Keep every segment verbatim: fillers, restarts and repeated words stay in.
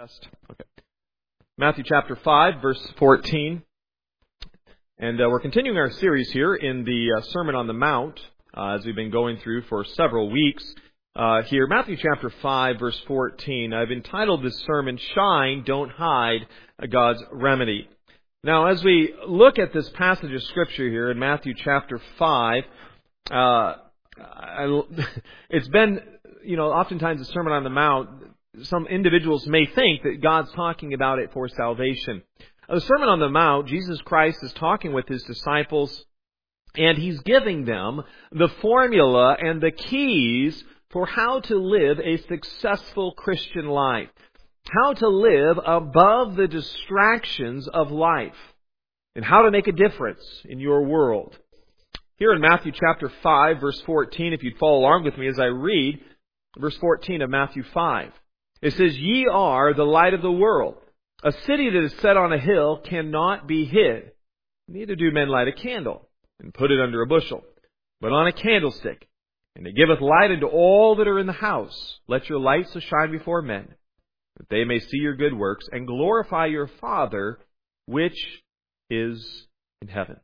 Test. Okay. Matthew chapter five, verse fourteen. And uh, we're continuing our series here in the uh, Sermon on the Mount, uh, as we've been going through for several weeks. Uh, here, Matthew chapter five, verse fourteen. I've entitled this sermon, Shine, Don't Hide, God's Remedy. Now, as we look at this passage of Scripture here in Matthew chapter five, uh, I, it's been, you know, oftentimes the Sermon on the Mount, some individuals may think that God's talking about it for salvation. The Sermon on the Mount, Jesus Christ is talking with His disciples, and He's giving them the formula and the keys for how to live a successful Christian life. How to live above the distractions of life. And how to make a difference in your world. Here in Matthew chapter five, verse fourteen, if you'd follow along with me as I read, verse fourteen of Matthew five. It says, Ye are the light of the world. A city that is set on a hill cannot be hid. Neither do men light a candle and put it under a bushel, but on a candlestick. And it giveth light unto all that are in the house. Let your light so shine before men, that they may see your good works and glorify your Father, which is in heaven.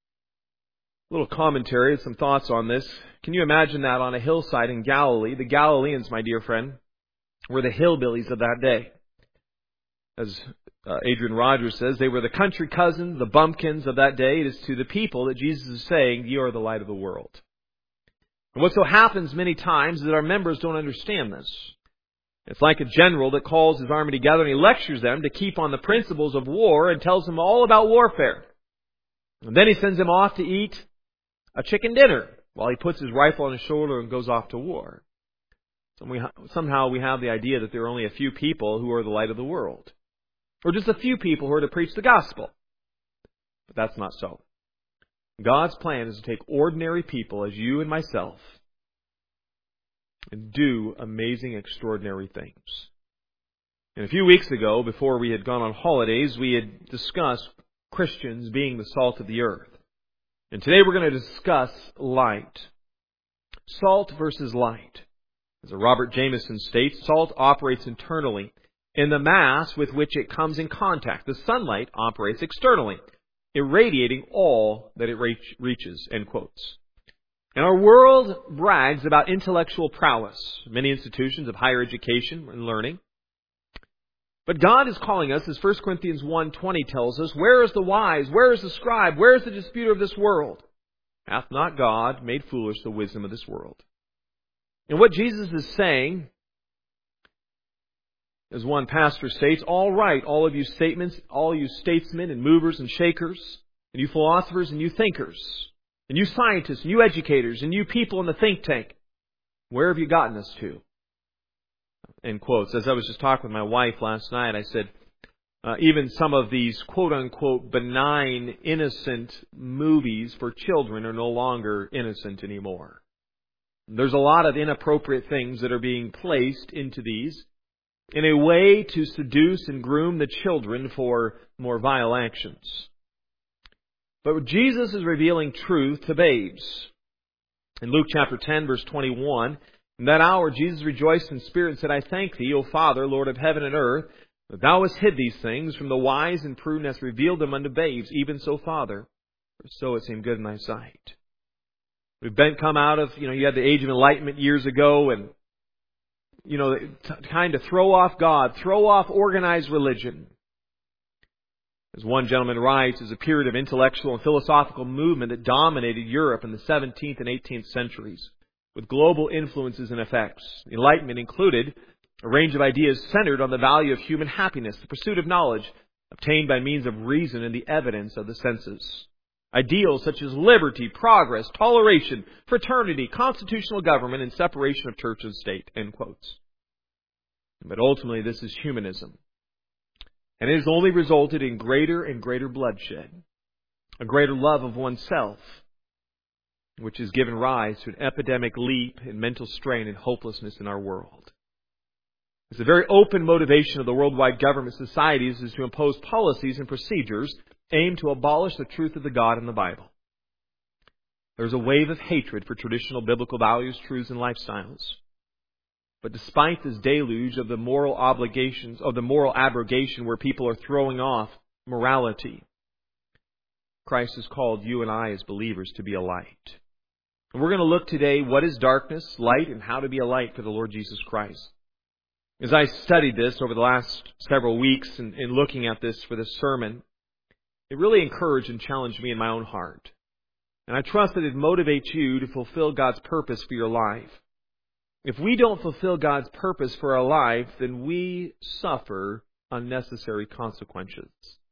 A little commentary, some thoughts on this. Can you imagine that on a hillside in Galilee? The Galileans, my dear friend, were the hillbillies of that day. As uh, Adrian Rogers says, they were the country cousins, the bumpkins of that day. It is to the people that Jesus is saying, you are the light of the world. And what so happens many times is that our members don't understand this. It's like a general that calls his army together and he lectures them to keep on the principles of war and tells them all about warfare. And then he sends them off to eat a chicken dinner while he puts his rifle on his shoulder and goes off to war. Somehow we have the idea that there are only a few people who are the light of the world. Or just a few people who are to preach the gospel. But that's not so. God's plan is to take ordinary people as you and myself and do amazing, extraordinary things. And a few weeks ago, before we had gone on holidays, we had discussed Christians being the salt of the earth. And today we're going to discuss light. Salt versus light. As Robert Jameson states, salt operates internally in the mass with which it comes in contact. The sunlight operates externally, irradiating all that it reach, reaches, end quotes. And our world brags about intellectual prowess, many institutions of higher education and learning. But God is calling us, as First Corinthians one twenty tells us, where is the wise? Where is the scribe? Where is the disputer of this world? Hath not God made foolish the wisdom of this world? And what Jesus is saying, as one pastor states, all right, all of you statements, all you statesmen and movers and shakers, and you philosophers and you thinkers, and you scientists and you educators and you people in the think tank, where have you gotten us to? End quotes. As I was just talking with my wife last night, I said, uh, even some of these quote-unquote benign, innocent movies for children are no longer innocent anymore. There's a lot of inappropriate things that are being placed into these in a way to seduce and groom the children for more vile actions. But Jesus is revealing truth to babes. In Luke chapter ten, verse twenty-one, in that hour Jesus rejoiced in spirit and said, I thank Thee, O Father, Lord of heaven and earth, that Thou hast hid these things from the wise and prudent, hast revealed them unto babes. Even so, Father, for so it seemed good in Thy sight. We've been come out of, you know, you had the Age of Enlightenment years ago, and, you know, trying to throw off God, throw off organized religion. As one gentleman writes, is a period of intellectual and philosophical movement that dominated Europe in the seventeenth and eighteenth centuries, with global influences and effects. The Enlightenment included a range of ideas centered on the value of human happiness, the pursuit of knowledge obtained by means of reason and the evidence of the senses. Ideals such as liberty, progress, toleration, fraternity, constitutional government, and separation of church and state. End quotes. But ultimately, this is humanism. And it has only resulted in greater and greater bloodshed, a greater love of oneself, which has given rise to an epidemic leap in mental strain and hopelessness in our world. It's a very open motivation of the worldwide government societies is to impose policies and procedures aimed to abolish the truth of the God in the Bible. There's a wave of hatred for traditional biblical values, truths, and lifestyles. But despite this deluge of the moral obligations, of the moral abrogation where people are throwing off morality, Christ has called you and I as believers to be a light. And we're going to look today, what is darkness, light, and how to be a light for the Lord Jesus Christ. As I studied this over the last several weeks and in, in looking at this for this sermon, it really encouraged and challenged me in my own heart. And I trust that it motivates you to fulfill God's purpose for your life. If we don't fulfill God's purpose for our life, then we suffer unnecessary consequences.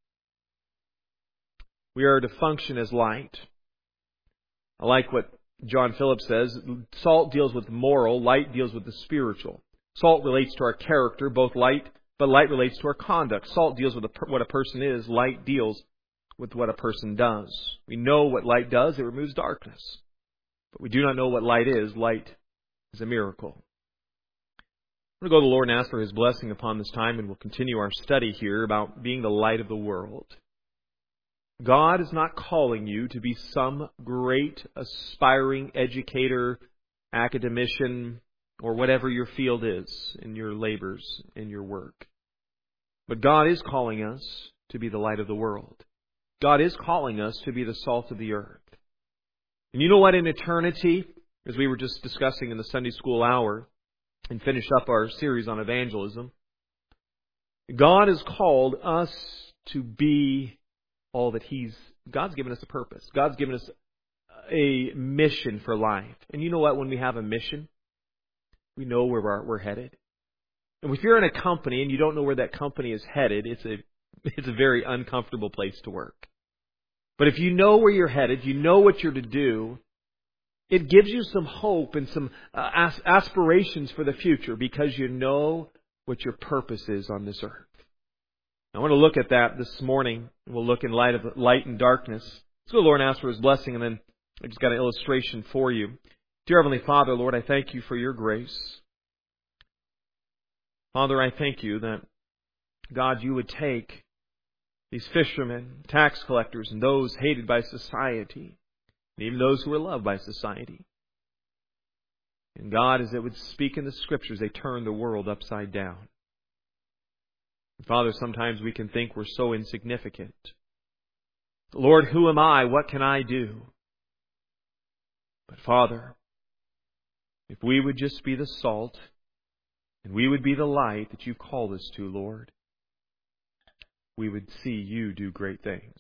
We are to function as light. I like what John Phillips says. Salt deals with moral, light deals with the spiritual. Salt relates to our character, both light, but light relates to our conduct. Salt deals with what a person is, light deals with what a person does. We know what light does, it removes darkness. But we do not know what light is. Light is a miracle. I'm going to go to the Lord and ask for His blessing upon this time, and we'll continue our study here about being the light of the world. God is not calling you to be some great aspiring educator, academician, or whatever your field is in your labors, in your work. But God is calling us to be the light of the world. God is calling us to be the salt of the earth. And you know what? In eternity, as we were just discussing in the Sunday school hour and finished up our series on evangelism, God has called us to be all that He's... God's given us a purpose. God's given us a mission for life. And you know what? When we have a mission, we know where we're, we're headed. And if you're in a company and you don't know where that company is headed, it's a it's a very uncomfortable place to work. But if you know where you're headed, you know what you're to do, it gives you some hope and some uh, as- aspirations for the future because you know what your purpose is on this earth. I want to look at that this morning. We'll look in light of light and darkness. Let's go to the Lord and ask for His blessing, and then I just got an illustration for you. Dear Heavenly Father, Lord, I thank You for Your grace. Father, I thank You that, God, You would take these fishermen, tax collectors, and those hated by society, and even those who are loved by society. And God, as it would speak in the Scriptures, they turn the world upside down. And Father, sometimes we can think we're so insignificant. Lord, who am I? What can I do? But Father, if we would just be the salt, and we would be the light that You've called us to, Lord, we would see You do great things.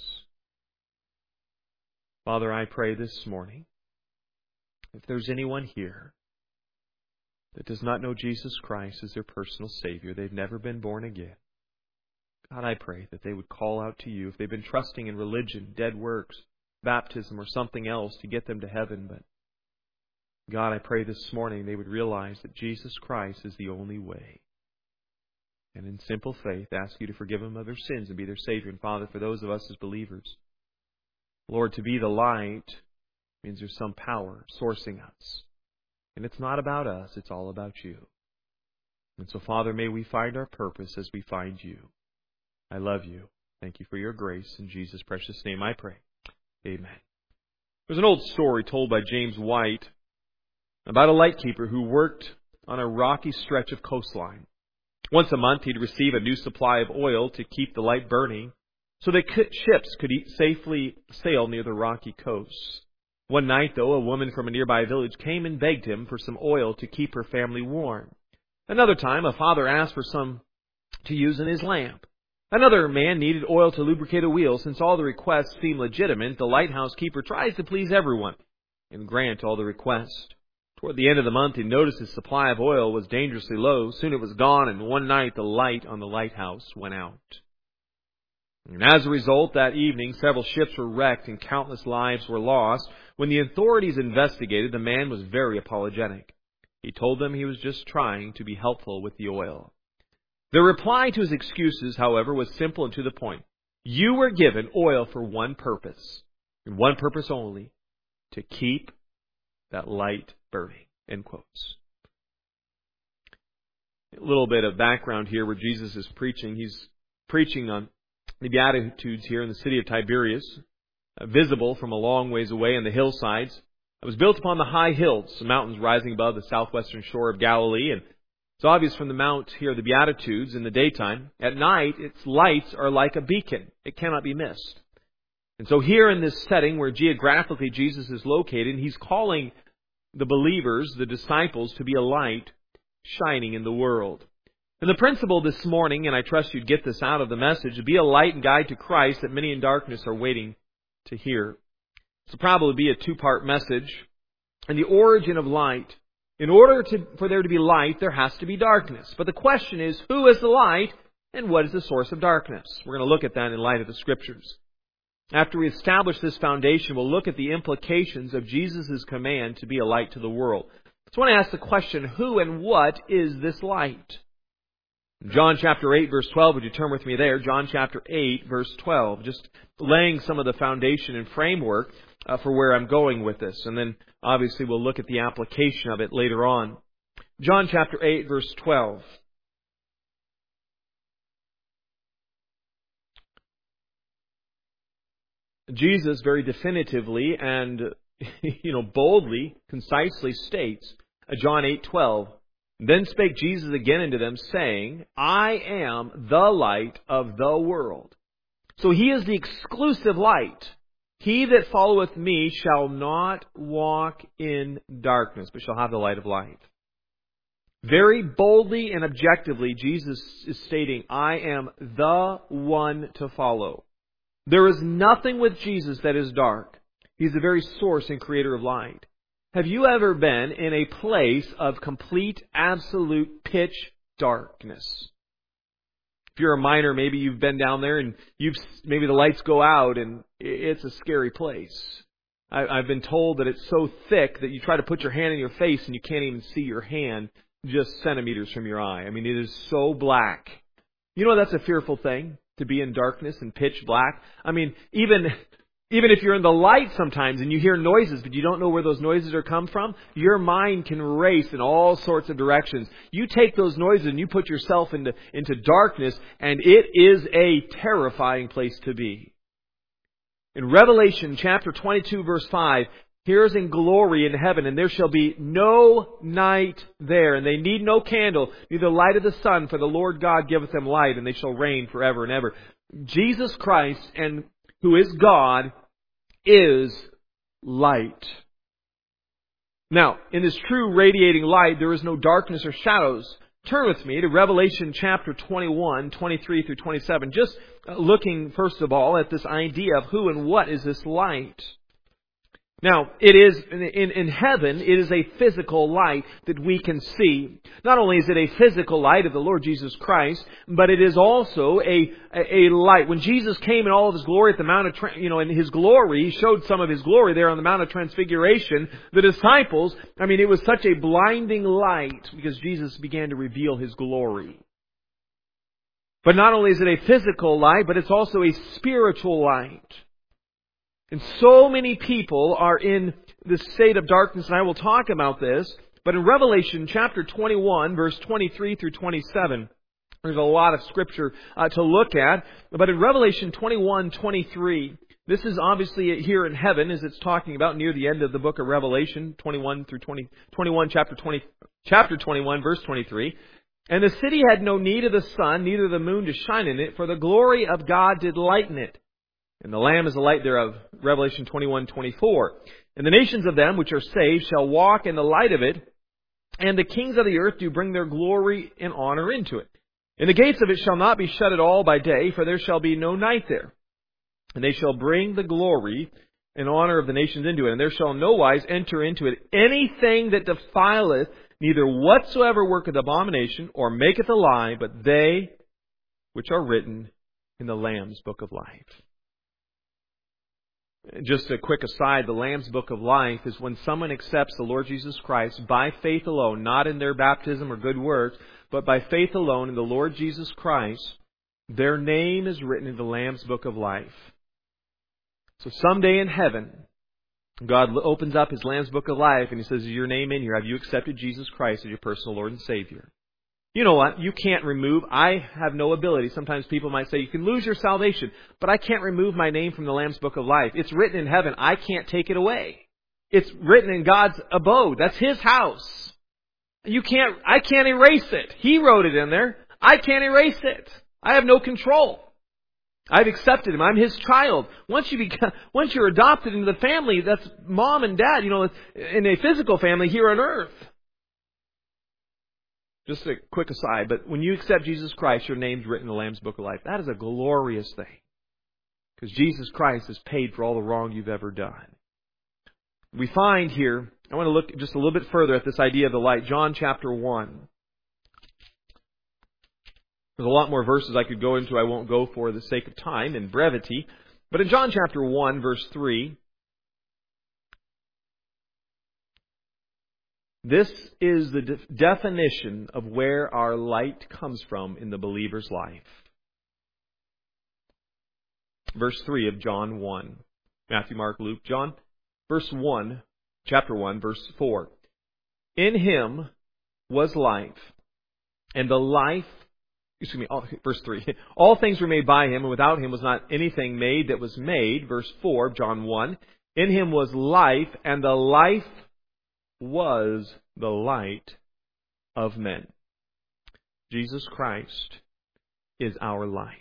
Father, I pray this morning, if there's anyone here that does not know Jesus Christ as their personal Savior, they've never been born again, God, I pray that they would call out to You. If they've been trusting in religion, dead works, baptism, or something else to get them to heaven, but God, I pray this morning they would realize that Jesus Christ is the only way. And in simple faith, ask You to forgive them of their sins and be their Savior. And Father, for those of us as believers, Lord, to be the light means there's some power sourcing us. And it's not about us, it's all about You. And so, Father, may we find our purpose as we find You. I love You. Thank You for Your grace. In Jesus' precious name I pray. Amen. There's an old story told by James White about a lightkeeper who worked on a rocky stretch of coastline. Once a month, he'd receive a new supply of oil to keep the light burning so that ships could safely sail near the rocky coast. One night, though, a woman from a nearby village came and begged him for some oil to keep her family warm. Another time, a father asked for some to use in his lamp. Another man needed oil to lubricate a wheel. Since all the requests seem legitimate, the lighthouse keeper tries to please everyone and grant all the requests. Toward the end of the month, he noticed his supply of oil was dangerously low. Soon it was gone, and one night the light on the lighthouse went out. And as a result, that evening, several ships were wrecked and countless lives were lost. When the authorities investigated, the man was very apologetic. He told them he was just trying to be helpful with the oil. The reply to his excuses, however, was simple and to the point. You were given oil for one purpose, and one purpose only, to keep that light burning. End quotes. A little bit of background here where Jesus is preaching. He's preaching on the Beatitudes here in the city of Tiberias, uh, visible from a long ways away on the hillsides. It was built upon the high hills, the mountains rising above the southwestern shore of Galilee, and It's obvious from the Mount here, the Beatitudes in the daytime. At night, its lights are like a beacon. It cannot be missed. And so here in this setting where geographically Jesus is located, He's calling the believers, the disciples, to be a light shining in the world. And the principle this morning, and I trust you'd get this out of the message, to be a light and guide to Christ that many in darkness are waiting to hear. This will probably be a two-part message. And the origin of light. In order to, for there to be light, there has to be darkness. But the question is, who is the light and what is the source of darkness? We're going to look at that in light of the Scriptures. After we establish this foundation, we'll look at the implications of Jesus' command to be a light to the world. So I want to ask the question, who and what is this light? John chapter eight, verse twelve, would you turn with me there? John chapter eight, verse twelve. Just laying some of the foundation and framework uh, for where I'm going with this. And then obviously we'll look at the application of it later on. John chapter eight, verse twelve. Jesus very definitively and you know boldly, concisely states, uh, John eight twelve, then spake Jesus again unto them, saying, I am the light of the world. So He is the exclusive light. He that followeth me shall not walk in darkness, but shall have the light of life. Very boldly and objectively, Jesus is stating, I am the one to follow. There is nothing with Jesus that is dark. He's the very source and creator of light. Have you ever been in a place of complete, absolute pitch darkness? If you're a miner, maybe you've been down there and you've maybe the lights go out and it's a scary place. I, I've been told that it's so thick that you try to put your hand in your face and you can't even see your hand just centimeters from your eye. I mean, it is so black. You know that's a fearful thing, to be in darkness and pitch black. I mean, even even if you're in the light sometimes and you hear noises, but you don't know where those noises are come from, your mind can race in all sorts of directions. You take those noises and you put yourself into, into darkness, and it is a terrifying place to be. In Revelation chapter twenty-two, verse five, here's in glory in heaven, and there shall be no night there, and they need no candle, neither light of the sun, for the Lord God giveth them light, and they shall reign forever and ever. Jesus Christ, and who is God, is light. Now, in this true radiating light, there is no darkness or shadows. Turn with me to Revelation chapter twenty-one, twenty-three through twenty-seven. Just looking, first of all, at this idea of who and what is this light. Now, it is, in, in, in heaven, it is a physical light that we can see. Not only is it a physical light of the Lord Jesus Christ, but it is also a, a, a light. When Jesus came in all of His glory at the Mount of, you know, in His glory, He showed some of His glory there on the Mount of Transfiguration. The disciples, I mean, it was such a blinding light because Jesus began to reveal His glory. But not only is it a physical light, but it's also a spiritual light. And so many people are in this state of darkness, and I will talk about this. But in Revelation chapter twenty-one, verse twenty-three through twenty-seven, there's a lot of scripture uh, to look at. But in Revelation twenty-one, twenty-three, this is obviously here in heaven, as it's talking about near the end of the book of Revelation, twenty-one through twenty, twenty-one, chapter twenty, chapter twenty-one, verse twenty-three. And the city had no need of the sun, neither the moon to shine in it, for the glory of God did lighten it. And the Lamb is the light thereof. Revelation twenty-one, twenty-four. And the nations of them which are saved shall walk in the light of it, and the kings of the earth do bring their glory and honor into it. And the gates of it shall not be shut at all by day, for there shall be no night there. And they shall bring the glory and honor of the nations into it. And there shall no wise enter into it anything that defileth, neither whatsoever worketh abomination, or maketh a lie, but they which are written in the Lamb's book of life. Just a quick aside, the Lamb's Book of Life is when someone accepts the Lord Jesus Christ by faith alone, not in their baptism or good works, but by faith alone in the Lord Jesus Christ, their name is written in the Lamb's Book of Life. So someday in heaven, God opens up His Lamb's Book of Life and He says, is your name in here? Have you accepted Jesus Christ as your personal Lord and Savior? You know what? You can't remove. I have no ability. Sometimes people might say, you can lose your salvation, but I can't remove my name from the Lamb's Book of Life. It's written in heaven. I can't take it away. It's written in God's abode. That's His house. You can't, I can't erase it. He wrote it in there. I can't erase it. I have no control. I've accepted Him. I'm His child. Once you become, once you're adopted into the family, that's mom and dad, you know, in a physical family here on earth. Just a quick aside, but when you accept Jesus Christ, your name's written in the Lamb's Book of Life. That is a glorious thing. Because Jesus Christ has paid for all the wrong you've ever done. We find here, I want to look just a little bit further at this idea of the light. John chapter one. There's a lot more verses I could go into I won't go for the sake of time and brevity. But in John chapter one, verse three, this is the de- definition of where our light comes from in the believer's life. Verse three of John one. Matthew, Mark, Luke, John. Verse one, chapter one, verse four. In Him was life, and the life, excuse me, all, verse three. All things were made by Him, and without Him was not anything made that was made. Verse four of John one. In Him was life, and the life was the light of men. Jesus Christ is our light.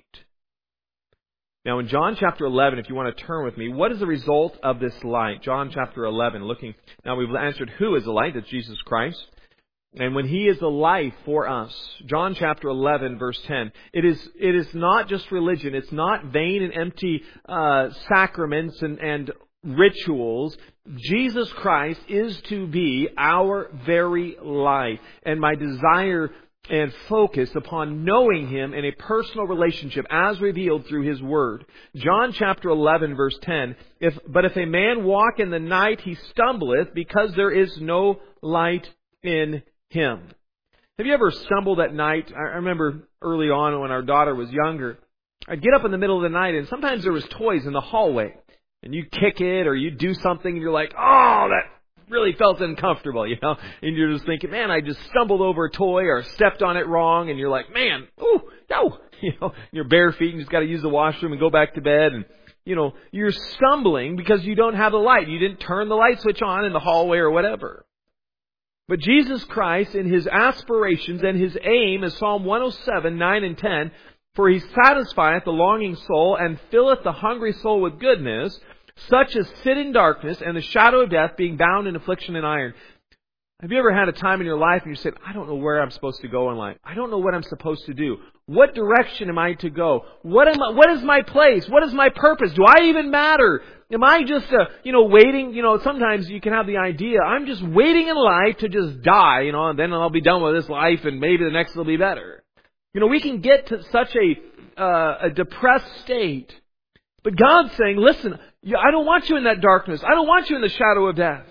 Now in John chapter eleven, if you want to turn with me, what is the result of this light? John chapter eleven, looking, now we've answered who is the light, that's Jesus Christ. And when He is the life for us, John chapter eleven, verse ten, it is it is not just religion, it's not vain and empty uh, sacraments and, and rituals. Jesus Christ is to be our very life. And my desire and focus upon knowing Him in a personal relationship as revealed through His Word. John chapter eleven verse ten, if, but if a man walk in the night, he stumbleth, because there is no light in him. Have you ever stumbled at night? I remember early on when our daughter was younger, I'd get up in the middle of the night and sometimes there was toys in the hallway. And you kick it or you do something and you're like, oh, that really felt uncomfortable, you know. And you're just thinking, man, I just stumbled over a toy or stepped on it wrong. And you're like, man, ooh, no. You know, you're bare feet and you just got to use the washroom and go back to bed. And, you know, you're stumbling because you don't have the light. You didn't turn the light switch on in the hallway or whatever. But Jesus Christ, in His aspirations and His aim, is Psalm one oh seven, nine and ten, for He satisfieth the longing soul and filleth the hungry soul with goodness, such as sit in darkness and the shadow of death, being bound in affliction and iron. Have you ever had a time in your life and you said, I don't know where I'm supposed to go in life. I don't know what I'm supposed to do. What direction am I to go? What am I, what is my place? What is my purpose? Do I even matter? Am I just, uh, you know, waiting? You know, sometimes you can have the idea, I'm just waiting in life to just die, you know, and then I'll be done with this life and maybe the next will be better. You know, we can get to such a, uh, a depressed state. But God's saying, listen, I don't want you in that darkness. I don't want you in the shadow of death.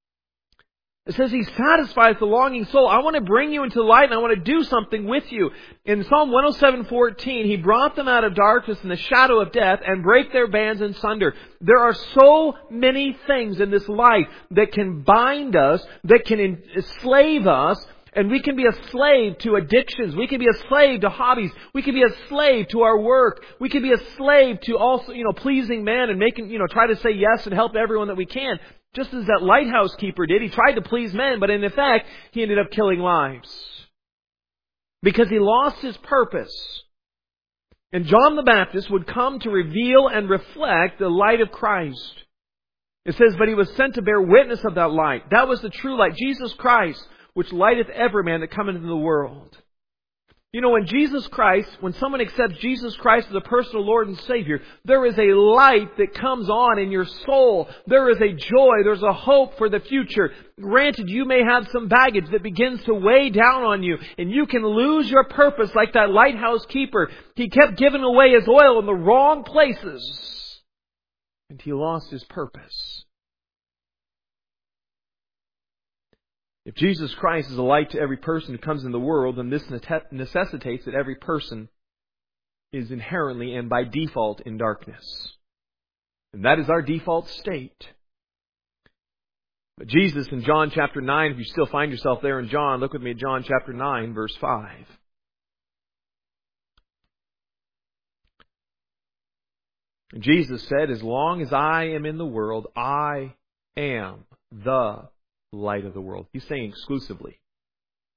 It says He satisfies the longing soul. I want to bring you into light and I want to do something with you. In Psalm one oh seven, fourteen, He brought them out of darkness and the shadow of death and break their bands in sunder. There are so many things in this life that can bind us, that can enslave us, and we can be a slave to addictions. We can be a slave to hobbies. We can be a slave to our work. We can be a slave to also, you know, pleasing man and making, you know, try to say yes and help everyone that we can. Just as that lighthouse keeper did. He tried to please men, but in effect, he ended up killing lives. Because he lost his purpose. And John the Baptist would come to reveal and reflect the light of Christ. It says, but He was sent to bear witness of that light. That was the true light, Jesus Christ, which lighteth every man that cometh into the world. You know, when Jesus Christ, when someone accepts Jesus Christ as a personal Lord and Savior, there is a light that comes on in your soul. There is a joy. There's a hope for the future. Granted, you may have some baggage that begins to weigh down on you, and you can lose your purpose like that lighthouse keeper. He kept giving away his oil in the wrong places, and he lost his purpose. If Jesus Christ is a light to every person who comes in the world, then this necessitates that every person is inherently and by default in darkness. And that is our default state. But Jesus in John chapter nine, if you still find yourself there in John, look with me at John chapter nine, verse five. And Jesus said, as long as I am in the world, I am the light of the world. He's saying exclusively.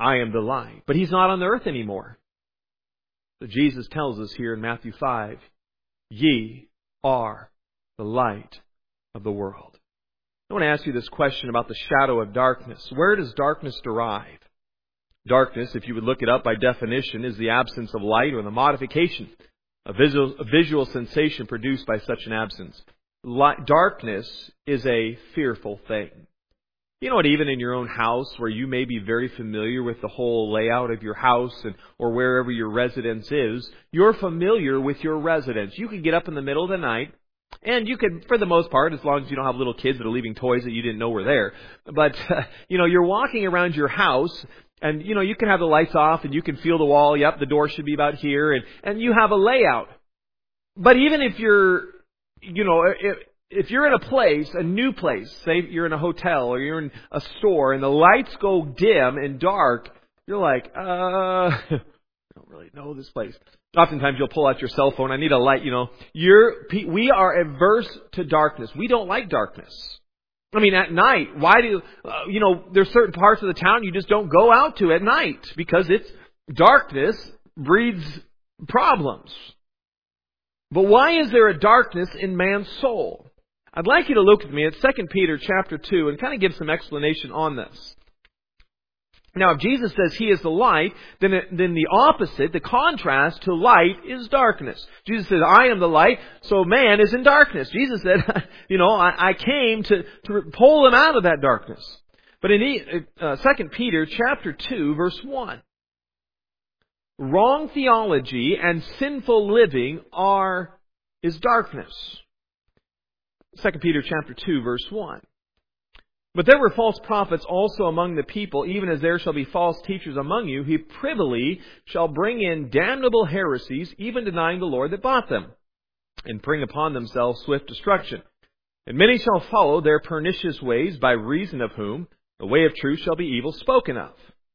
I am the light. But He's not on the earth anymore. So Jesus tells us here in Matthew five, ye are the light of the world. I want to ask you this question about the shadow of darkness. Where does darkness derive? Darkness, if you would look it up by definition, is the absence of light or the modification of visual, a visual sensation produced by such an absence. Light, darkness is a fearful thing. You know what, even in your own house, where you may be very familiar with the whole layout of your house and or wherever your residence is, you're familiar with your residence. You could get up in the middle of the night, and you could, for the most part, as long as you don't have little kids that are leaving toys that you didn't know were there. But, uh, you know, you're walking around your house, and, you know, you can have the lights off, and you can feel the wall. Yep, the door should be about here, and, and you have a layout. But even if you're, you know, if, if you're in a place, a new place, say you're in a hotel or you're in a store, and the lights go dim and dark, you're like, uh, I don't really know this place. Oftentimes you'll pull out your cell phone. I need a light, you know. You're, we are averse to darkness. We don't like darkness. I mean, at night, why do, uh, you know, there's certain parts of the town you just don't go out to at night because it's, darkness breeds problems. But why is there a darkness in man's soul? I'd like you to look with me at Second Peter chapter two and kind of give some explanation on this. Now, if Jesus says He is the light, then, it, then the opposite, the contrast to light is darkness. Jesus says, I am the light, so man is in darkness. Jesus said, you know, I, I came to, to pull him out of that darkness. But in uh, Second Peter chapter two, verse one, wrong theology and sinful living are is darkness. Second Peter chapter two, verse one. But there were false prophets also among the people, even as there shall be false teachers among you, who privily shall bring in damnable heresies, even denying the Lord that bought them, and bring upon themselves swift destruction. And many shall follow their pernicious ways, by reason of whom the way of truth shall be evil spoken of.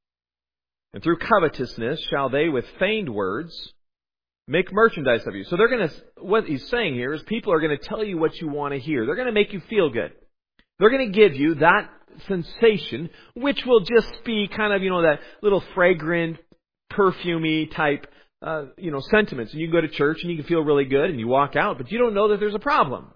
And through covetousness shall they with feigned words make merchandise of you. So they're going to, what he's saying here is people are going to tell you what you want to hear. They're going to make you feel good. They're going to give you that sensation, which will just be kind of, you know, that little fragrant, perfumey type, uh, you know, sentiments. And you can go to church and you can feel really good and you walk out, but you don't know that there's a problem.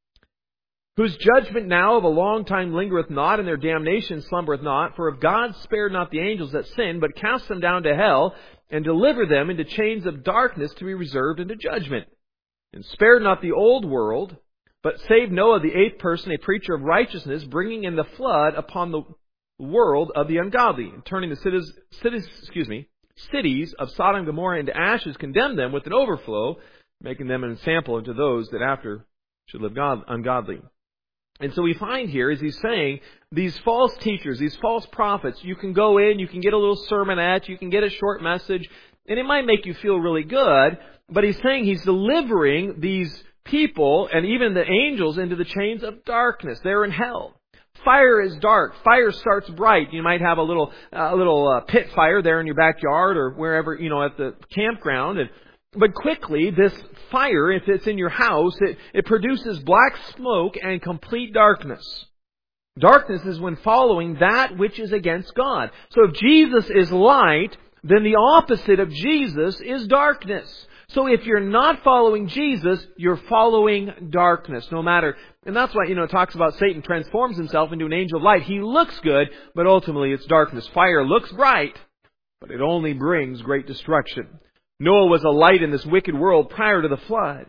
Whose judgment now of a long time lingereth not, and their damnation slumbereth not. For if God spared not the angels that sinned, but cast them down to hell, and delivered them into chains of darkness to be reserved unto judgment, and spared not the old world, but saved Noah, the eighth person, a preacher of righteousness, bringing in the flood upon the world of the ungodly, and turning the cities, cities, excuse me, cities of Sodom and Gomorrah into ashes, condemned them with an overflow, making them an example unto those that after should live God, ungodly. And so we find here, as he's saying, these false teachers, these false prophets, you can go in, you can get a little sermonette, you can get a short message, and it might make you feel really good, but he's saying he's delivering these people and even the angels into the chains of darkness. They're in hell. Fire is dark. Fire starts bright. You might have a little, a little uh, pit fire there in your backyard or wherever, you know, at the campground. And but quickly, this fire, if it's in your house, it, it produces black smoke and complete darkness. Darkness is when following that which is against God. So if Jesus is light, then the opposite of Jesus is darkness. So if you're not following Jesus, you're following darkness, no matter. And that's why, you know, it talks about Satan transforms himself into an angel of light. He looks good, but ultimately it's darkness. Fire looks bright, but it only brings great destruction. Noah was a light in this wicked world prior to the flood.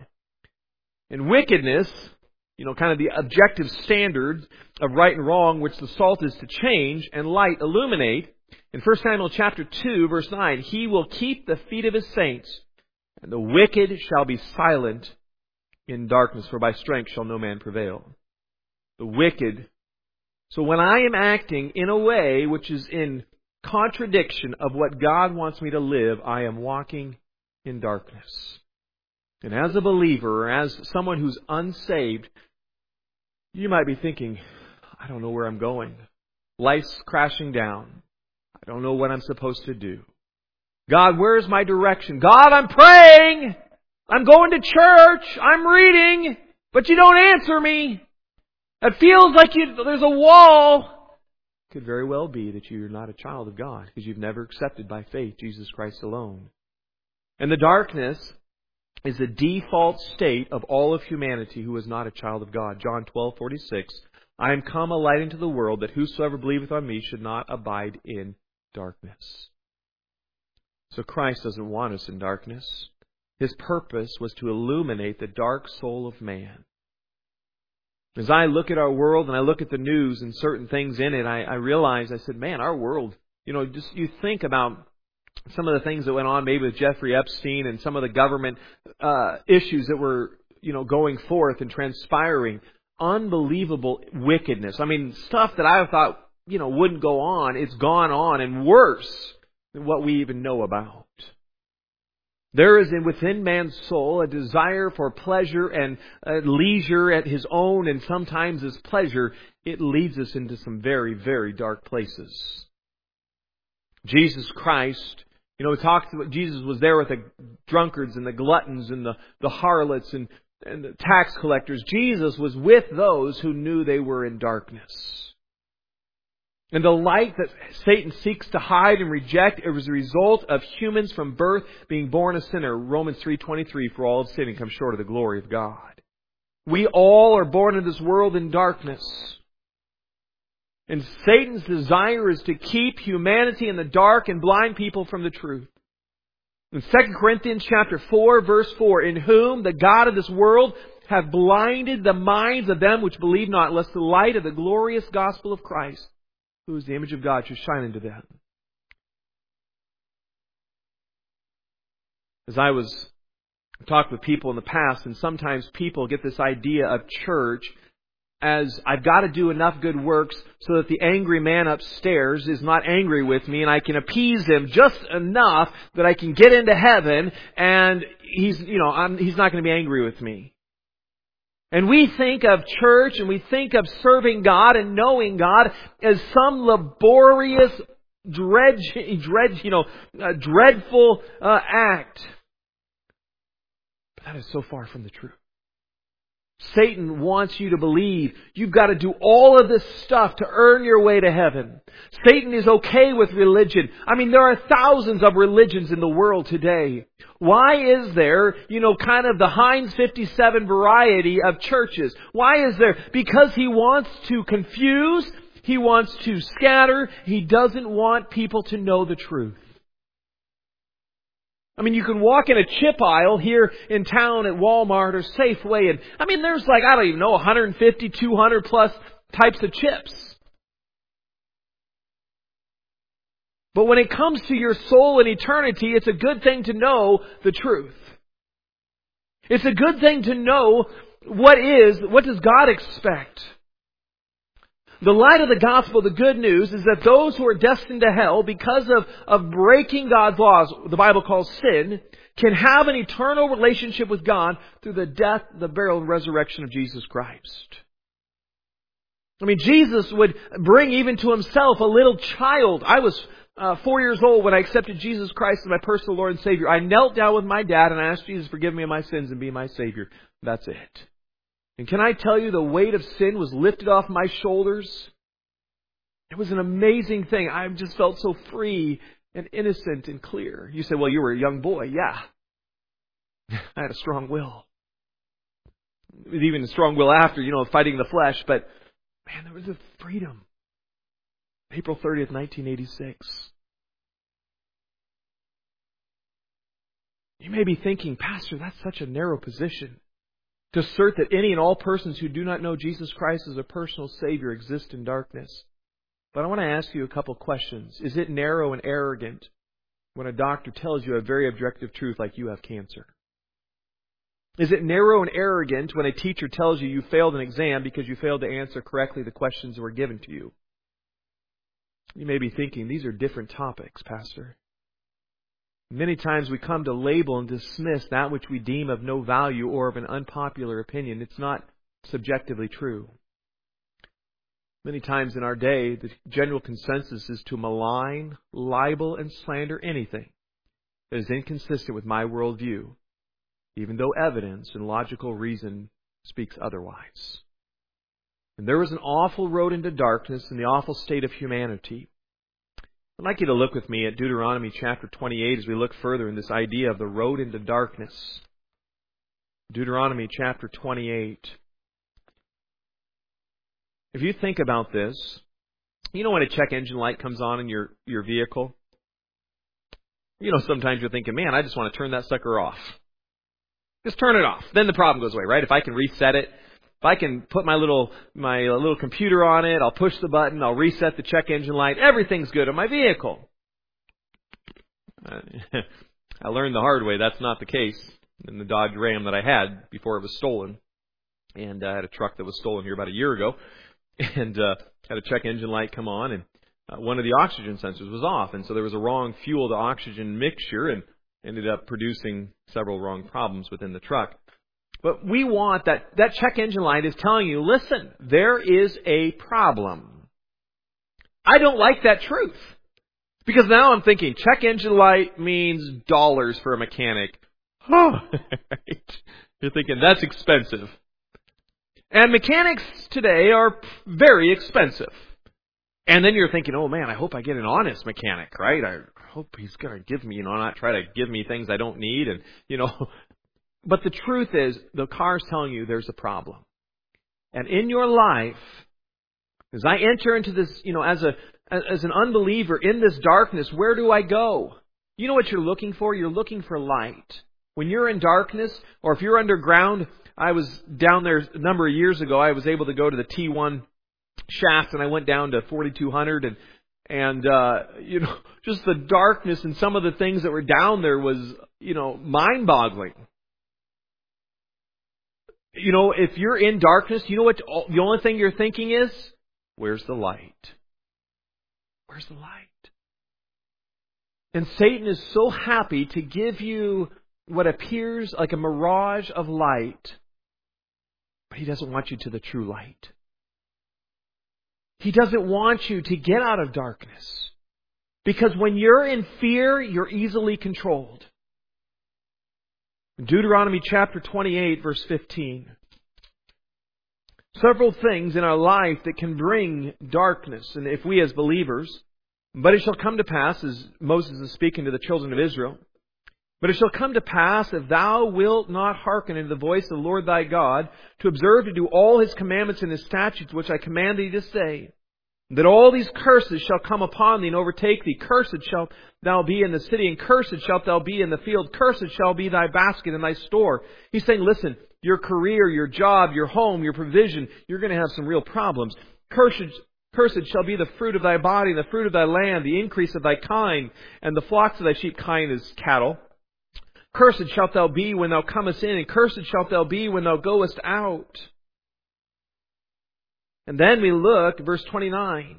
And wickedness, you know, kind of the objective standard of right and wrong, which the salt is to change, and light illuminate. In First Samuel chapter two, verse nine, He will keep the feet of His saints, and the wicked shall be silent in darkness, for by strength shall no man prevail. The wicked. So when I am acting in a way which is in contradiction of what God wants me to live, I am walking in darkness. And as a believer, or as someone who's unsaved, you might be thinking, I don't know where I'm going. Life's crashing down. I don't know what I'm supposed to do. God, where's my direction? God, I'm praying. I'm going to church. I'm reading. But you don't answer me. It feels like you, there's a wall. could very well be that you're not a child of God because you've never accepted by faith Jesus Christ alone. And the darkness is the default state of all of humanity who is not a child of God. John twelve forty-six, I am come a light into the world, that whosoever believeth on me should not abide in darkness. So Christ doesn't want us in darkness. His purpose was to illuminate the dark soul of man. As I look at our world and I look at the news and certain things in it, I, I realize, I said, man, our world, you know, just you think about some of the things that went on maybe with Jeffrey Epstein and some of the government uh, issues that were, you know, going forth and transpiring. Unbelievable wickedness. I mean, stuff that I thought, you know, wouldn't go on. It's gone on, and worse than what we even know about. There is within man's soul a desire for pleasure and uh, leisure at his own, and sometimes this pleasure, it leads us into some very, very dark places. Jesus Christ, you know, we talked about Jesus was there with the drunkards and the gluttons and the, the harlots and, and the tax collectors. Jesus was with those who knew they were in darkness. And the light that Satan seeks to hide and reject, it was a result of humans from birth being born a sinner. Romans three twenty-three, for all have sinned and come short of the glory of God. We all are born in this world in darkness. And Satan's desire is to keep humanity in the dark and blind people from the truth. In Second Corinthians chapter four, verse four, in whom the God of this world hath blinded the minds of them which believe not, lest the light of the glorious gospel of Christ, who is the image of God, should shine into them. As I was talking with people in the past, and sometimes people get this idea of church as I've got to do enough good works so that the angry man upstairs is not angry with me, and I can appease him just enough that I can get into heaven, and he's, you know, I'm, he's not going to be angry with me. And we think of church and we think of serving God and knowing God as some laborious, dredge, dredge, you know, uh, dreadful uh, act. But that is so far from the truth. Satan wants you to believe you've got to do all of this stuff to earn your way to heaven. Satan is okay with religion. I mean, there are thousands of religions in the world today. Why is there, you know, kind of the Heinz fifty-seven variety of churches? Why is there? Because he wants to confuse. He wants to scatter. He doesn't want people to know the truth. I mean, you can walk in a chip aisle here in town at Walmart or Safeway, and I mean, there's like, I don't even know, one hundred fifty, two hundred plus types of chips. But when it comes to your soul and eternity, it's a good thing to know the truth. It's a good thing to know what is, what does God expect? The light of the gospel, the good news, is that those who are destined to hell because of, of breaking God's laws, the Bible calls sin, can have an eternal relationship with God through the death, the burial, and resurrection of Jesus Christ. I mean, Jesus would bring even to Himself a little child. I was uh, four years old when I accepted Jesus Christ as my personal Lord and Savior. I knelt down with my dad and I asked Jesus to forgive me of my sins and be my Savior. That's it. And can I tell you, the weight of sin was lifted off my shoulders? It was an amazing thing. I just felt so free and innocent and clear. You say, well, you were a young boy. Yeah. I had a strong will. It was even a strong will after, you know, fighting the flesh. But, man, there was a freedom. April thirtieth, nineteen eighty-six. You may be thinking, Pastor, that's such a narrow position. To assert that any and all persons who do not know Jesus Christ as a personal Savior exist in darkness. But I want to ask you a couple questions. Is it narrow and arrogant when a doctor tells you a very objective truth like you have cancer? Is it narrow and arrogant when a teacher tells you you failed an exam because you failed to answer correctly the questions that were given to you? You may be thinking, these are different topics, Pastor. Many times we come to label and dismiss that which we deem of no value or of an unpopular opinion. It's not subjectively true. Many times in our day, the general consensus is to malign, libel, and slander anything that is inconsistent with my worldview, even though evidence and logical reason speaks otherwise. And there was an awful road into darkness in the awful state of humanity. I'd like you to look with me at Deuteronomy chapter twenty-eight as we look further in this idea of the road into darkness. Deuteronomy chapter twenty-eight. If you think about this, you know when a check engine light comes on in your, your vehicle? You know, sometimes you're thinking, man, I just want to turn that sucker off. Just turn it off. Then the problem goes away, right? If I can reset it, if I can put my little my little computer on it, I'll push the button, I'll reset the check engine light, everything's good on my vehicle. Uh, I learned the hard way that's not the case in the Dodge Ram that I had before it was stolen. And I had a truck that was stolen here about a year ago. And uh, had a check engine light come on, and uh, one of the oxygen sensors was off. And so there was a wrong fuel to oxygen mixture, and ended up producing several wrong problems within the truck. But we want that, that check engine light is telling you, listen, there is a problem. I don't like that truth. Because now I'm thinking, check engine light means dollars for a mechanic. Oh, right. You're thinking, that's expensive. And mechanics today are very expensive. And then you're thinking, oh man, I hope I get an honest mechanic, right? I hope he's going to give me, you know, not try to give me things I don't need. And, you know, but the truth is, the car's telling you there's a problem. And in your life, as I enter into this, you know, as a, as an unbeliever in this darkness, where do I go? You know what you're looking for? You're looking for light. When you're in darkness, or if you're underground, I was down there a number of years ago. I was able to go to the T one shaft, and I went down to forty-two hundred, and and uh, you know, just the darkness and some of the things that were down there was, you know, mind-boggling. You know, if you're in darkness, you know what? The only thing you're thinking is, where's the light? Where's the light? And Satan is so happy to give you what appears like a mirage of light. But he doesn't want you to the true light. He doesn't want you to get out of darkness. Because when you're in fear, you're easily controlled. Deuteronomy chapter twenty-eight, verse fifteen. Several things in our life that can bring darkness, and if we as believers, but it shall come to pass, as Moses is speaking to the children of Israel, but it shall come to pass, if thou wilt not hearken unto the voice of the Lord thy God, to observe to do all His commandments and His statutes which I command thee this day, that all these curses shall come upon thee and overtake thee. Cursed shalt thou be in the city, and cursed shalt thou be in the field. Cursed shall be thy basket and thy store. He's saying, listen, your career, your job, your home, your provision, you're going to have some real problems. Cursed Cursed shall be the fruit of thy body, and the fruit of thy land, the increase of thy kind, and the flocks of thy sheep. Kind is cattle. Cursed shalt thou be when thou comest in, and cursed shalt thou be when thou goest out. And then we look at verse twenty-nine.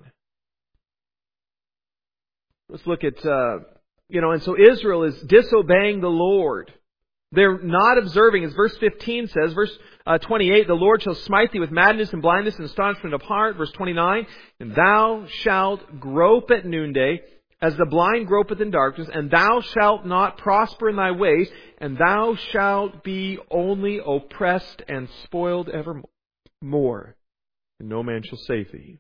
Let's look at, uh, you know, and so Israel is disobeying the Lord. They're not observing, as verse fifteen says, verse uh, twenty-eight, the Lord shall smite thee with madness and blindness and astonishment of heart. Verse twenty-nine, and thou shalt grope at noonday, as the blind gropeth in darkness, and thou shalt not prosper in thy ways, and thou shalt be only oppressed and spoiled evermore, and no man shall save thee.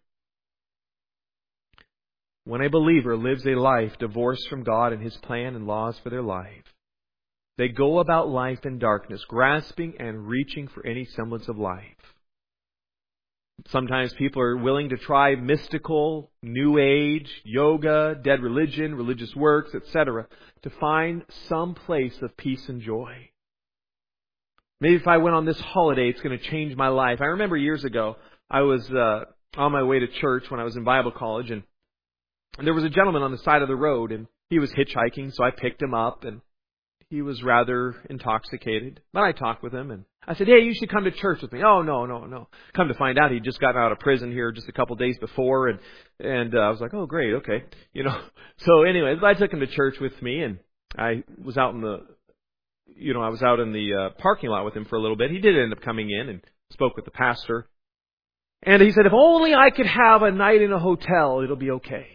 When a believer lives a life divorced from God and His plan and laws for their life, they go about life in darkness, grasping and reaching for any semblance of life. Sometimes people are willing to try mystical, new age, yoga, dead religion, religious works, et cetera, to find some place of peace and joy. Maybe if I went on this holiday, it's going to change my life. I remember years ago, I was uh, on my way to church when I was in Bible college, and there was a gentleman on the side of the road, and he was hitchhiking, so I picked him up, and he was rather intoxicated. But I talked with him, and I said, hey, you should come to church with me. Oh, no, no, no. Come to find out, he'd just gotten out of prison here just a couple days before, and and uh, I was like, oh, great, okay. You know. So anyways, I took him to church with me, and I was out in the, you know, I was out in the uh, parking lot with him for a little bit. He did end up coming in and spoke with the pastor. And he said, if only I could have a night in a hotel, it'll be okay.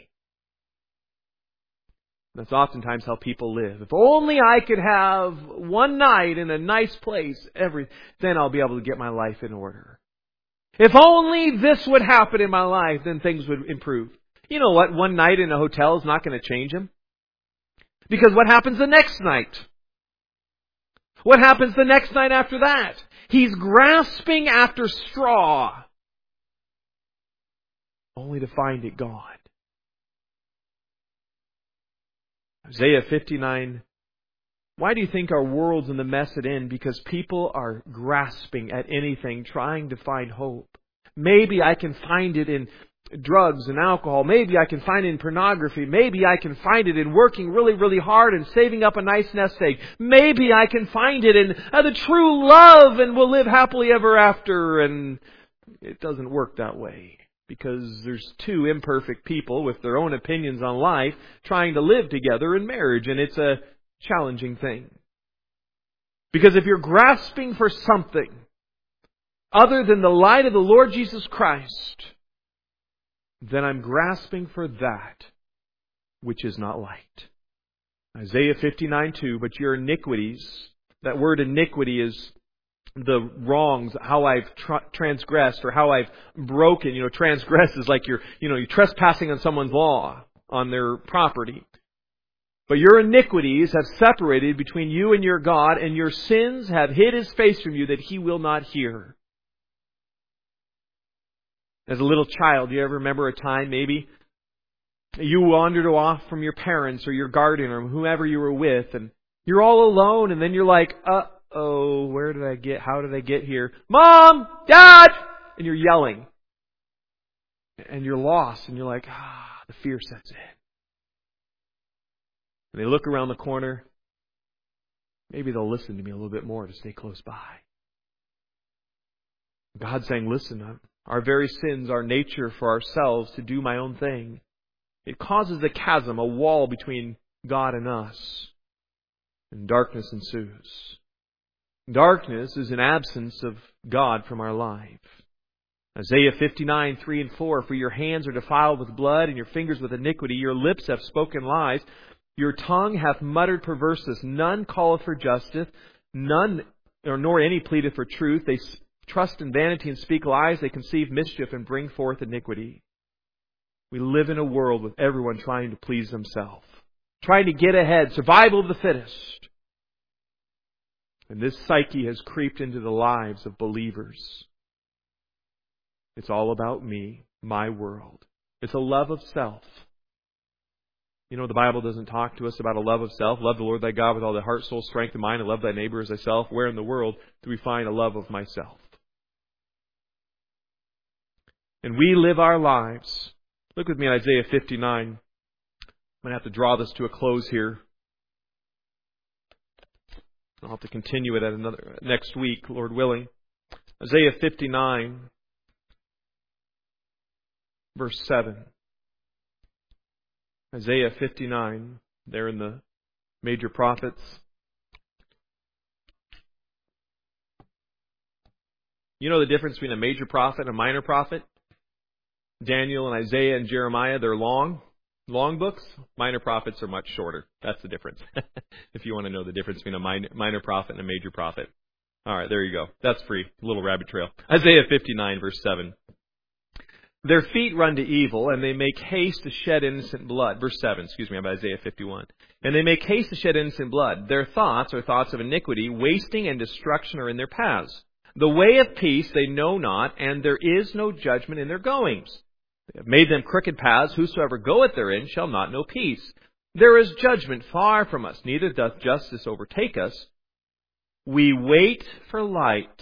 That's oftentimes how people live. If only I could have one night in a nice place, every then I'll be able to get my life in order. If only this would happen in my life, then things would improve. You know what? One night in a hotel is not going to change him. Because what happens the next night? What happens the next night after that? He's grasping after straw, only to find it gone. Isaiah fifty-nine. Why do you think our world's in the mess it in? Because people are grasping at anything, trying to find hope. Maybe I can find it in drugs and alcohol. Maybe I can find it in pornography. Maybe I can find it in working really, really hard and saving up a nice nest egg. Maybe I can find it in uh, the true love and we'll live happily ever after. And it doesn't work that way. Because there's two imperfect people with their own opinions on life trying to live together in marriage. And it's a challenging thing. Because if you're grasping for something other than the light of the Lord Jesus Christ, then I'm grasping for that which is not light. Isaiah fifty-nine two, but your iniquities, that word iniquity is the wrongs, how I've tra- transgressed or how I've broken. You know, transgress is like you're, you know, you're trespassing on someone's law, on their property. But your iniquities have separated between you and your God, and your sins have hid His face from you that He will not hear. As a little child, do you ever remember a time maybe you wandered off from your parents or your guardian or whoever you were with, and you're all alone, and then you're like, uh-oh, where did I get, how did I get here? Mom! Dad! And you're yelling. And you're lost, and you're like, ah, the fear sets in. And they look around the corner. Maybe they'll listen to me a little bit more to stay close by. God's saying, listen, our very sins, our nature for ourselves to do my own thing, it causes a chasm, a wall between God and us. And darkness ensues. Darkness is an absence of God from our life. Isaiah fifty-nine three and four, for your hands are defiled with blood and your fingers with iniquity. Your lips have spoken lies. Your tongue hath muttered perverseness. None calleth for justice, none or nor any pleadeth for truth. They trust in vanity and speak lies. They conceive mischief and bring forth iniquity. We live in a world with everyone trying to please themselves, trying to get ahead, survival of the fittest. And this psyche has creeped into the lives of believers. It's all about me, my world. It's a love of self. You know, the Bible doesn't talk to us about a love of self. Love the Lord thy God with all thy heart, soul, strength, and mind, and love thy neighbor as thyself. Where in the world do we find a love of myself? And we live our lives. Look with me at Isaiah fifty-nine. I'm going to have to draw this to a close here. I'll have to continue it at another next week, Lord willing. Isaiah fifty-nine, verse seven. Isaiah fifty-nine, there in the major prophets. You know the difference between a major prophet and a minor prophet? Daniel and Isaiah and Jeremiah, they're long, long books. Minor prophets are much shorter. That's the difference. If you want to know the difference between a minor, minor prophet and a major prophet. All right, there you go. That's free. A little rabbit trail. Isaiah fifty-nine, verse seven. Their feet run to evil, and they make haste to shed innocent blood. Verse seven, excuse me, I'm Isaiah fifty-one. And they make haste to shed innocent blood. Their thoughts are thoughts of iniquity. Wasting and destruction are in their paths. The way of peace they know not, and there is no judgment in their goings. They have made them crooked paths. Whosoever goeth therein shall not know peace. There is judgment far from us, neither doth justice overtake us. We wait for light,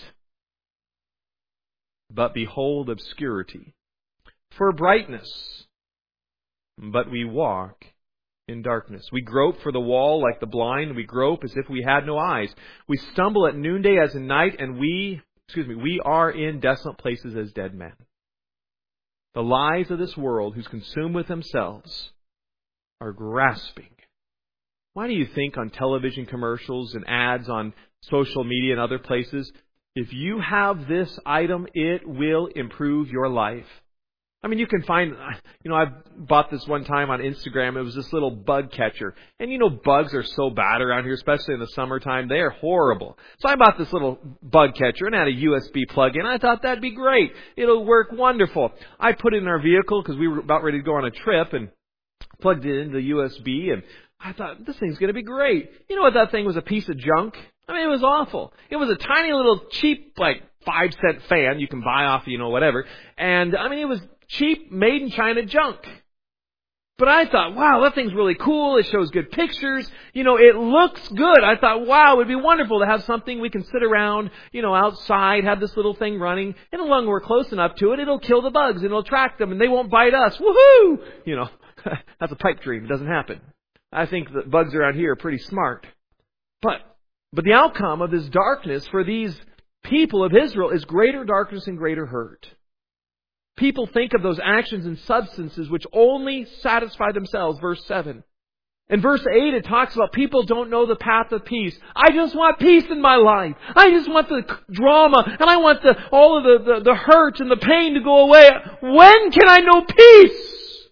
but behold obscurity. For brightness, but we walk in darkness. We grope for the wall like the blind. We grope as if we had no eyes. We stumble at noonday as in night, and we, excuse me, we are in desolate places as dead men. The lies of this world, who's consumed with themselves, are grasping. Why do you think on television commercials and ads on social media and other places, if you have this item, it will improve your life? I mean, you can find, you know, I bought this one time on Instagram. It was this little bug catcher. And you know, bugs are so bad around here, especially in the summertime. They are horrible. So I bought this little bug catcher and had a U S B plug-in. I thought that'd be great. It'll work wonderful. I put it in our vehicle because we were about ready to go on a trip and plugged it into the U S B. And I thought, this thing's going to be great. You know what? That thing was a piece of junk. I mean, it was awful. It was a tiny little cheap, like, five cent fan you can buy off, you know, whatever. And, I mean, it was cheap, made in China junk. But I thought, wow, that thing's really cool. It shows good pictures. You know, it looks good. I thought, wow, it would be wonderful to have something we can sit around, you know, outside, have this little thing running. And as long as we're close enough to it, it'll kill the bugs and it'll attract them and they won't bite us. Woohoo! You know, that's a pipe dream. It doesn't happen. I think the bugs around here are pretty smart. But, but the outcome of this darkness for these people of Israel is greater darkness and greater hurt. People think of those actions and substances which only satisfy themselves. Verse seven. In verse eight, it talks about people don't know the path of peace. I just want peace in my life. I just want the drama and I want the, all of the, the, the hurt and the pain to go away. When can I know peace?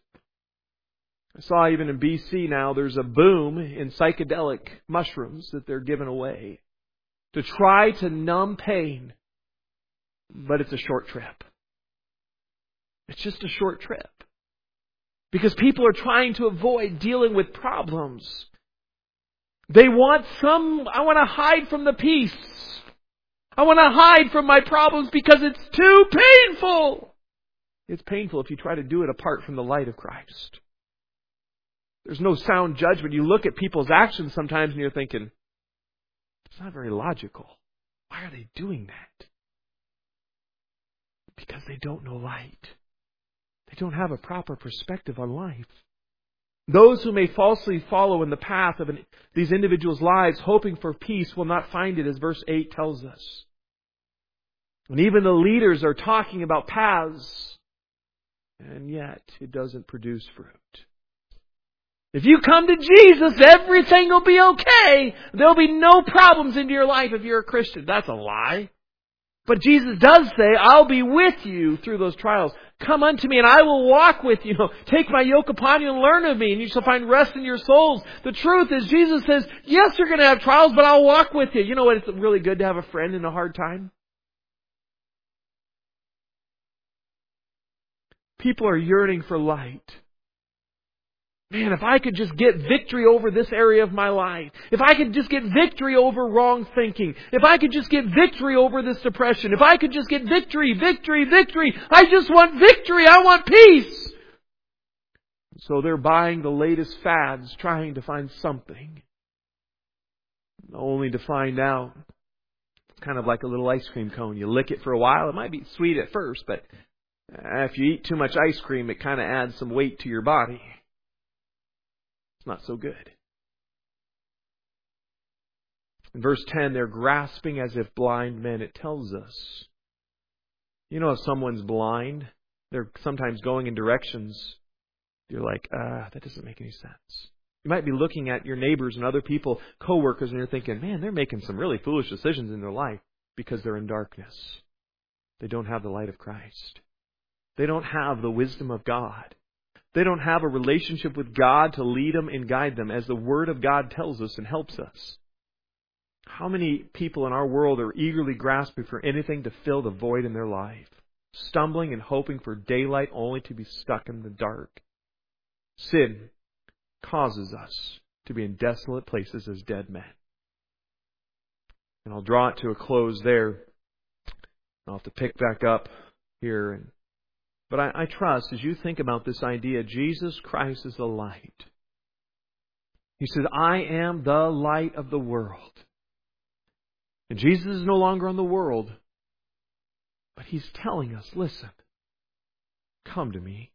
I saw even in B C now there's a boom in psychedelic mushrooms that they're giving away to try to numb pain. But it's a short trip. It's just a short trip. Because people are trying to avoid dealing with problems. They want some, I want to hide from the peace. I want to hide from my problems because it's too painful. It's painful if you try to do it apart from the light of Christ. There's no sound judgment. You look at people's actions sometimes and you're thinking, it's not very logical. Why are they doing that? Because they don't know light. They don't have a proper perspective on life. Those who may falsely follow in the path of an, these individuals' lives, hoping for peace, will not find it, as verse eight tells us. And even the leaders are talking about paths, and yet it doesn't produce fruit. If you come to Jesus, everything will be okay. There'll be no problems into your life if you're a Christian. That's a lie. But Jesus does say, I'll be with you through those trials. Come unto me and I will walk with you. Take my yoke upon you and learn of me and you shall find rest in your souls. The truth is Jesus says, yes, you're going to have trials, but I'll walk with you. You know what? It's really good to have a friend in a hard time. People are yearning for light. Man, if I could just get victory over this area of my life. If I could just get victory over wrong thinking. If I could just get victory over this depression. If I could just get victory, victory, victory. I just want victory. I want peace. So they're buying the latest fads, trying to find something. Only to find out. It's kind of like a little ice cream cone. You lick it for a while. It might be sweet at first, but if you eat too much ice cream, it kind of adds some weight to your body. Not so good. In verse ten, they're grasping as if blind men. It tells us. You know, if someone's blind, they're sometimes going in directions. You're like, ah, that doesn't make any sense. You might be looking at your neighbors and other people, co-workers, and you're thinking, man, they're making some really foolish decisions in their life because they're in darkness. They don't have the light of Christ. They don't have the wisdom of God. They don't have a relationship with God to lead them and guide them, as the Word of God tells us and helps us. How many people in our world are eagerly grasping for anything to fill the void in their life, stumbling and hoping for daylight only to be stuck in the dark? Sin causes us to be in desolate places as dead men. And I'll draw it to a close there. I'll have to pick back up here and But I, I trust, as you think about this idea, Jesus Christ is the light. He said, I am the light of the world. And Jesus is no longer in the world. But He's telling us, listen, come to me.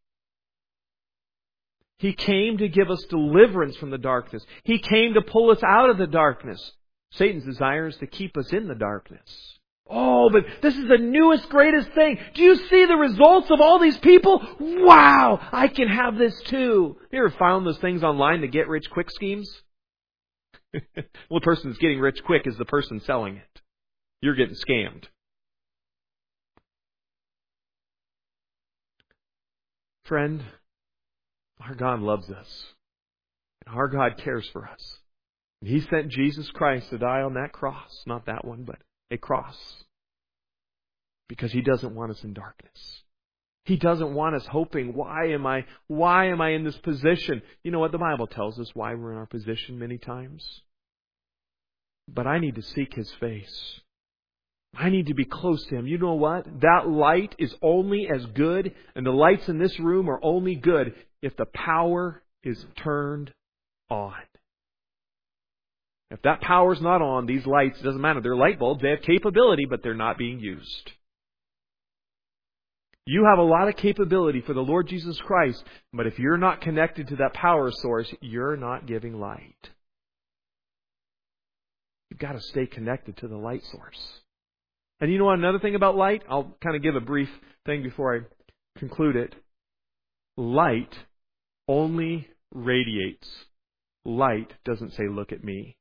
He came to give us deliverance from the darkness. He came to pull us out of the darkness. Satan's desire is to keep us in the darkness. Oh, but this is the newest, greatest thing. Do you see the results of all these people? Wow, I can have this too. You ever found those things online, the get rich quick schemes? Well, the person that's getting rich quick is the person selling it. You're getting scammed. Friend, our God loves us. And our God cares for us. And He sent Jesus Christ to die on that cross. Not that one, but a cross. Because He doesn't want us in darkness. He doesn't want us hoping, why am I, why am I in this position? You know what? The Bible tells us why we're in our position many times. But I need to seek His face. I need to be close to Him. You know what? That light is only as good, and the lights in this room are only good if the power is turned on. If that power's not on, these lights, it doesn't matter. They're light bulbs. They have capability, but they're not being used. You have a lot of capability for the Lord Jesus Christ, but if you're not connected to that power source, you're not giving light. You've got to stay connected to the light source. And you know what, another thing about light? I'll kind of give a brief thing before I conclude it. Light only radiates. Light doesn't say, look at me.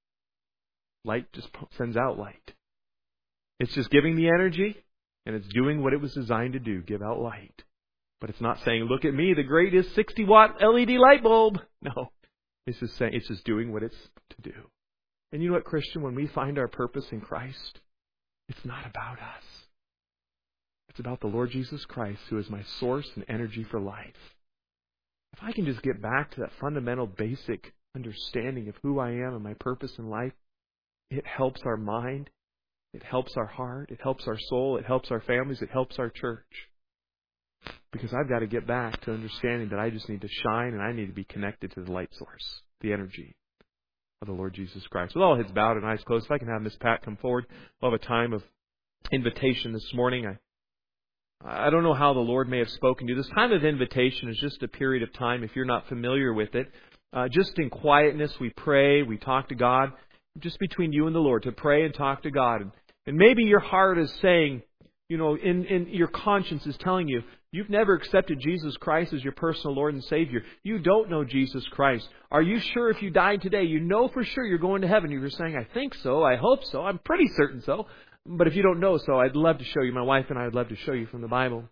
Light just sends out light. It's just giving the energy, and it's doing what it was designed to do, give out light. But it's not saying, look at me, the greatest sixty watt L E D light bulb. No. It's just saying, it's just doing what it's to do. And you know what, Christian, when we find our purpose in Christ, it's not about us. It's about the Lord Jesus Christ, who is my source and energy for life. If I can just get back to that fundamental, basic understanding of who I am and my purpose in life, it helps our mind, it helps our heart, it helps our soul, it helps our families, it helps our church. Because I've got to get back to understanding that I just need to shine and I need to be connected to the light source, the energy of the Lord Jesus Christ. With all heads bowed and eyes closed, if I can have Miss Pat come forward, we'll have a time of invitation this morning. I I don't know how the Lord may have spoken to you. This time of invitation is just a period of time, if you're not familiar with it. Uh, just in quietness, we pray, we talk to God, just between you and the Lord, to pray and talk to God. And, and maybe your heart is saying, you know, in, in your conscience is telling you, you've never accepted Jesus Christ as your personal Lord and Savior. You don't know Jesus Christ. Are you sure if you died today, you know for sure you're going to heaven? You're saying, I think so, I hope so, I'm pretty certain so. But if you don't know so, I'd love to show you. My wife and I would love to show you from the Bible.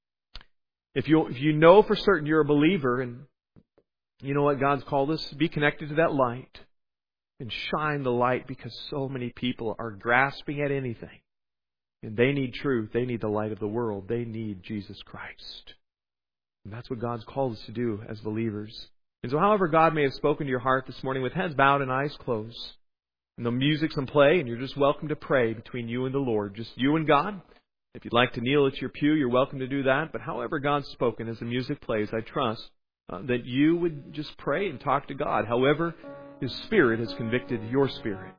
If you if you know for certain you're a believer, and you know what God's called us, be connected to that light and shine the light, because so many people are grasping at anything. And they need truth. They need the light of the world. They need Jesus Christ. And that's what God's called us to do as believers. And so however God may have spoken to your heart this morning, with heads bowed and eyes closed, and the music's in play, and you're just welcome to pray between you and the Lord. Just you and God. If you'd like to kneel at your pew, you're welcome to do that. But however God's spoken as the music plays, I trust uh, that you would just pray and talk to God. However His Spirit has convicted your spirit.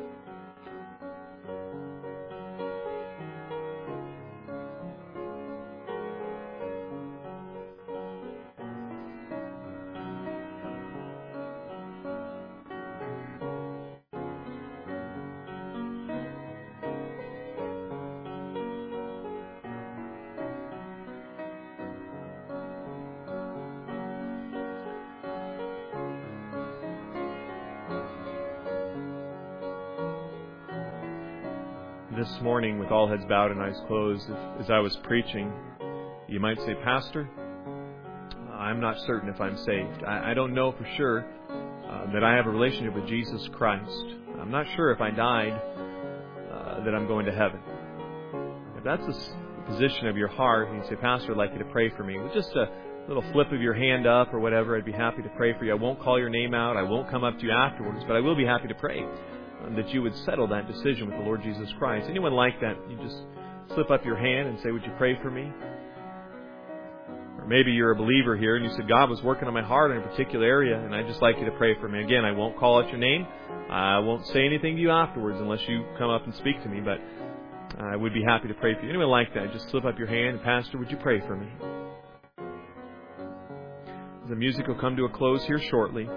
This morning, with all heads bowed and eyes closed, as I was preaching, you might say, Pastor, I'm not certain if I'm saved. I, I don't know for sure uh, that I have a relationship with Jesus Christ. I'm not sure if I died uh, that I'm going to heaven. If that's the position of your heart, and you say, Pastor, I'd like you to pray for me, with just a little flip of your hand up or whatever, I'd be happy to pray for you. I won't call your name out. I won't come up to you afterwards, but I will be happy to pray that you would settle that decision with the Lord Jesus Christ. Anyone like that? You just slip up your hand and say, would you pray for me? Or maybe you're a believer here and you said, God was working on my heart in a particular area and I'd just like you to pray for me. Again, I won't call out your name. I won't say anything to you afterwards unless you come up and speak to me, but I would be happy to pray for you. Anyone like that? Just slip up your hand and, Pastor, would you pray for me? The music will come to a close here shortly.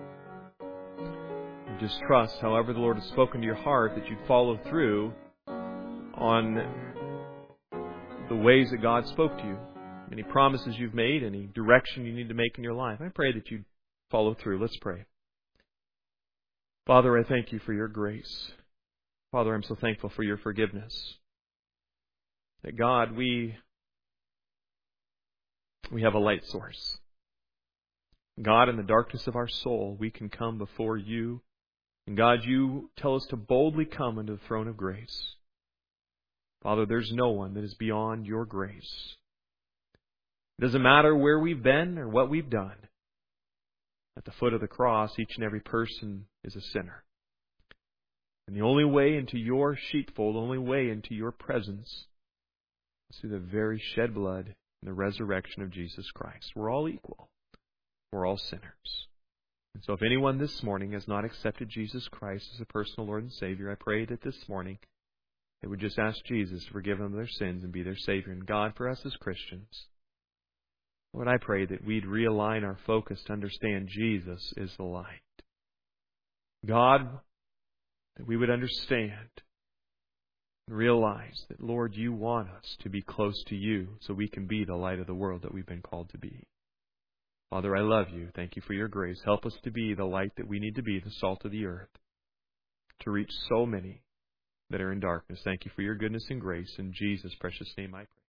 Just trust, however the Lord has spoken to your heart, that you'd follow through on the ways that God spoke to you. Any promises you've made, any direction you need to make in your life. I pray that you'd follow through. Let's pray. Father, I thank you for your grace. Father, I'm so thankful for your forgiveness. That God, we we have a light source. God, in the darkness of our soul, we can come before you. And God, you tell us to boldly come unto the throne of grace. Father, there's no one that is beyond your grace. It doesn't matter where we've been or what we've done. At the foot of the cross, each and every person is a sinner. And the only way into your sheepfold, the only way into your presence, is through the very shed blood and the resurrection of Jesus Christ. We're all equal. We're all sinners. And so if anyone this morning has not accepted Jesus Christ as a personal Lord and Savior, I pray that this morning they would just ask Jesus to forgive them their sins and be their Savior. And God, for us as Christians, Lord, I pray that we'd realign our focus to understand Jesus is the light. God, that we would understand and realize that, Lord, you want us to be close to you so we can be the light of the world that we've been called to be. Father, I love you. Thank you for your grace. Help us to be the light that we need to be, the salt of the earth, to reach so many that are in darkness. Thank you for your goodness and grace. In Jesus' precious name I pray.